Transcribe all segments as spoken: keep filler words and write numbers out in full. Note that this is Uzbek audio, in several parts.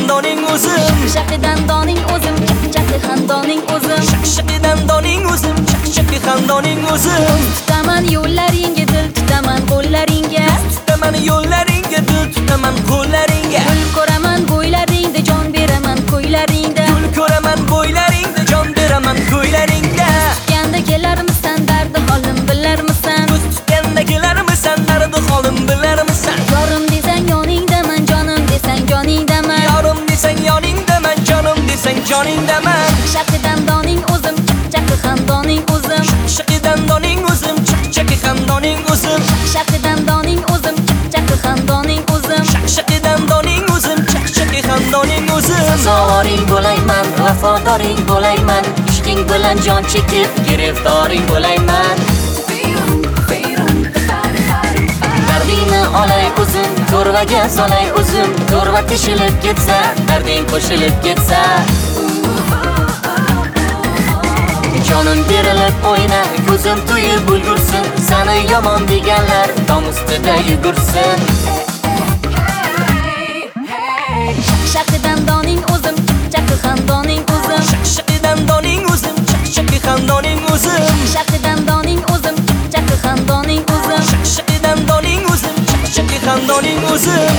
xandoning o'zim, Shaqshaqidan doning o'zim, chaqchaqi xandoning o'zim, Shaqshaqidan doning o'zim, chaqchaqi xandoning o'zim. Tutaman yo'llaringga, dil tutaman qo'llaringga, Tutaman yo'llaringga, dil tutaman qo'llaringga. Gul ko'raman bo'ylaringda, jon beraman ko'ylaringda, Gul ko'raman bo'ylaringda, jon beraman ko'ylaringda. Tutganda kelarmisan, dardi holim bilarmisan, Tutganda kelarmisan, dardi holim bilarmisan. Yorim desang yoningdaman, jonim desang joningdaman, Yorim desang yoningdaman, jonim desang joningdaman. Shaqshaqidan doning o'zim, chaqchaqi xandoning o'zim, Shaqshaqidan doning o'zim, chaqchaqi xandoning o'zim. Shaqshaqidan doning o'zim, chaqchaqi xandoning o'zim, Shaqshaqidan doning o'zim, chaqchaqi xandoning o'zim. Sazoring bo'layman, vafodoring bo'layman, ishqing bilan jon chekib giriftoring bo'layman. Dardingni olay o'zim, to'rvaga solay o'zim, to'rva teshilib ketsa, darding qo'shilib ketsa. Jonim berilib o'yna, ko'zim to'yib ulgursin, seni yomon deganlar tom ustida yugursin. Shaqshaqidan doning o'zim, chaqchaqi xandoning o'zim, Shaqshaqidan doning o'zim, chaqchaqi xandoning o'zim. Shaqshaqidan doning o'zim, chaqchaqi xandoning o'zim, Shaqshaqidan doning o'zim, chaqchaqi xandoning o'zim.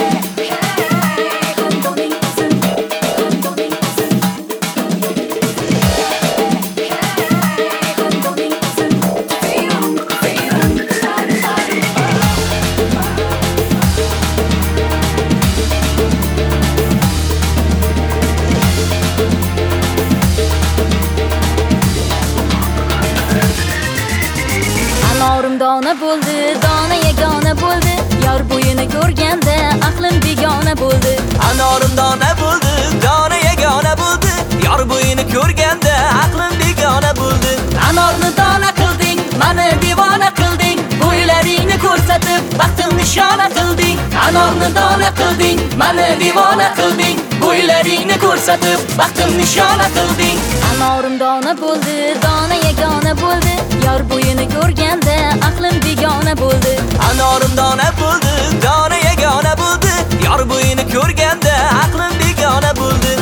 Anorim dona bo'ldi, dona yagona bo'ldi, yor bo'yini ko'rganda aqlim begona bo'ldi. Anorim dona bo'ldi, dona yagona bo'ldi, yor bo'yini ko'rganda aqlim begona bo'ldi. Anorni dona qilding, meni devona qilding, bo'ylaringni ko'rsatib baxtim nishona qilding. Anorni dona qilding, meni devona qilding, bo'ylaringni ko'rsatib baxtim nishona qilding. Anorim dona bo'ldi, dona yagona bo'ldi, yor bo'yini ko'rganda aqlim begona bo'ldi. Anorim dona bo'ldi, dona yagona bo'ldi, yor bo'yini ko'rganda aqlim begona bo'ldi.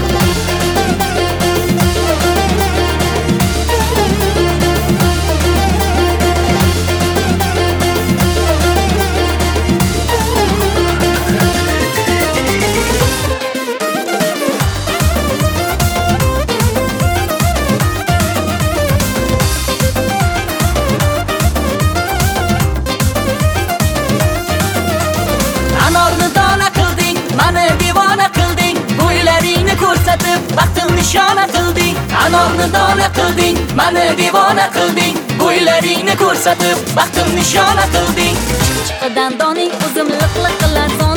Anorni dona qilding, meni devona qilding, bo'ylaringni ko'rsatib baxtim nishona qilding. Anorni dona qilding, meni devona qilding, bo'ylaringni ko'rsatib baxtim nishona qilding. Chaqchaqadan doning o'zim, liq liq qilar